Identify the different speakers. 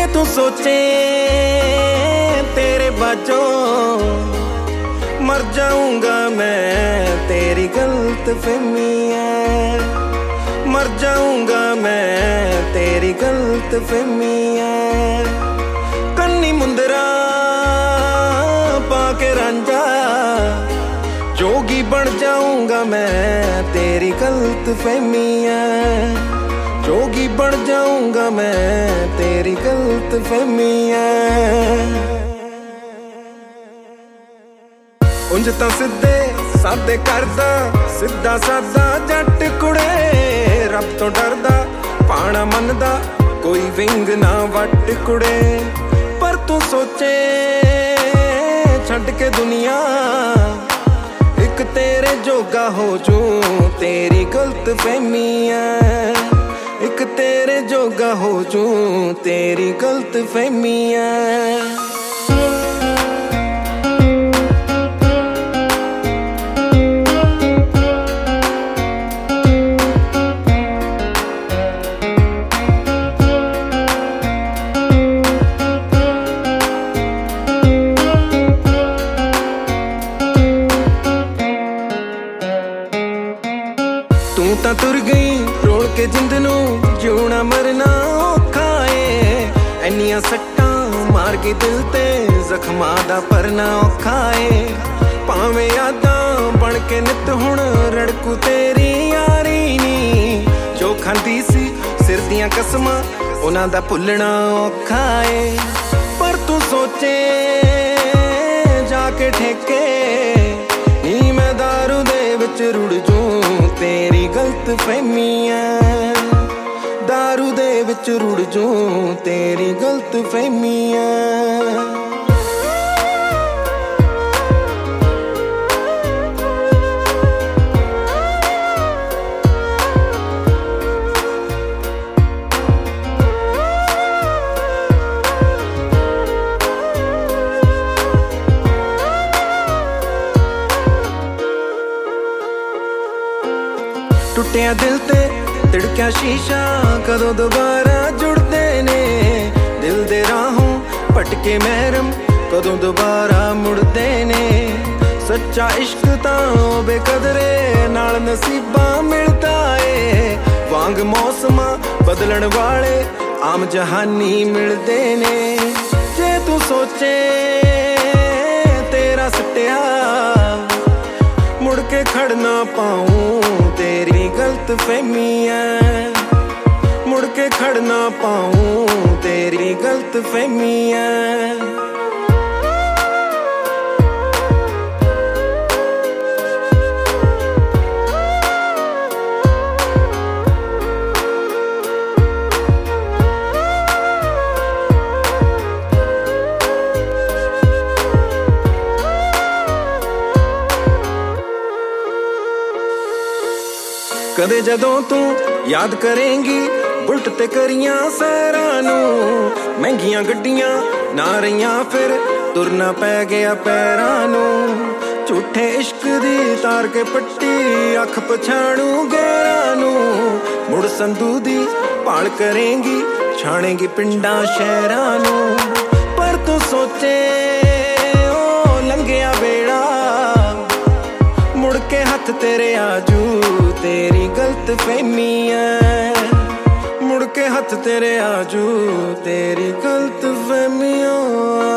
Speaker 1: तू सोचे तेरे बाजों मर जाऊंगा मैं, तेरी गलत फहमी है। मर जाऊंगा मैं, तेरी गलत फहमी है। कन्नी मुंदरा पाके रांझा जोगी बन जाऊंगा मैं, तेरी गलत फहमी है। जोगी बन जाऊंगा मैं, तेरी गलत फहमी है। उंज तां सिद्धे सादे करदा, सिद्धा सादा जट कुड़े। रब तो डरदा पाना मनदा, कोई विंग ना वट कुड़े। पर तू सोचे छड्ड के दुनिया, एक तेरे जोगा हो जूं, तेरी गलत फहमी है। एक तेरे जोगा हो जूं, तेरी गलत फहमी है। तू तां तुर गई रोल के जिंद नू, जिउणा मरना औखा ए। ऐनियां सट्टां मार के दिल ते, जख्मां दा भरना औखा ए। भावें यादां बन के नित हुण रड़कू तेरी यारी नी। जो खांदी सी सिर दियां कसमां, उन्हां दा भुलना औखा ए। पर तू सोचे जाके ठेके नी, मैं दारू दे विच रुड़ जूं, तेरी गलत फहमी है। दारू दे विच रुड़ जूं, तेरी गलत फहमी है। टुटिया दिल ते तिड़किया शीशा, कदों दोबारा जुड़दे ने। दिल दे राहों भटके महरम, कदों दोबारा मुड़दे ने। सच्चा इश्क तां बेकदरे नाल नसीबा मिलदा ए। वांग मौसमां बदलण वाले आम जहानी मिलदे ने। जे तू सोचे तेरा सटिया मुड़ के खड़ना पाऊं, तेरी गलत फहमी है। मुड़ के खड़ना पाऊं, तेरी गलत फहमी है। कदे जदों तू याद करेंगी बुलट ते करियां सैरां नूं। महंगियां गड्डियां ना रहियां, फिर तुरना पै गया पैरां नूं। झूठे इश्क दी तार के पट्टी, अख पछाणू गैरां नूं। मुड़ संधू दी भाल करेंगी, छाणेगी पिंडां शहरां नूं। पर तू सोचे ओ लंघिया बेड़ा, मुड़ के हथ तेरे आजू, तेरी गलत फहमी है। मुड़ के हथ तेरे आजू, तेरी गलत फहमियां।